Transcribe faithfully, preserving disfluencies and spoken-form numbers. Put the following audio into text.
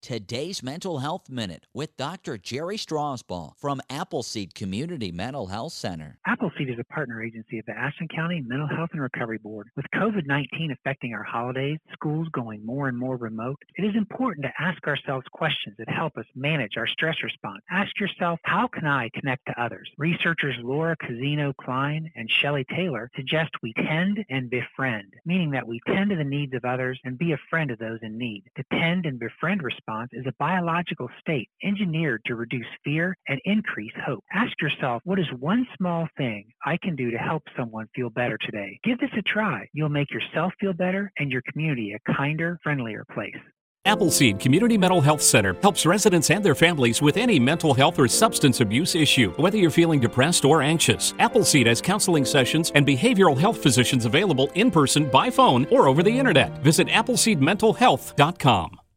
Today's Mental Health Minute with Doctor Jerry Strasbaugh from Appleseed Community Mental Health Center. Appleseed is a partner agency of the Ashland County Mental Health and Recovery Board. With COVID nineteen affecting our holidays, schools going more and more remote, it is important to ask ourselves questions that help us manage our stress response. Ask yourself, how can I connect to others? Researchers Laura Casino-Klein and Shelley Taylor suggest we tend and befriend, meaning that we tend to the needs of others and be a friend of those in need. To tend and befriend response is a biological state engineered to reduce fear and increase hope. Ask yourself, what is one small thing I can do to help someone feel better today? Give this a try. You'll make yourself feel better and your community a kinder, friendlier place. Appleseed Community Mental Health Center helps residents and their families with any mental health or substance abuse issue. Whether you're feeling depressed or anxious, Appleseed has counseling sessions and behavioral health physicians available in person, by phone, or over the internet. Visit appleseed mental health dot com.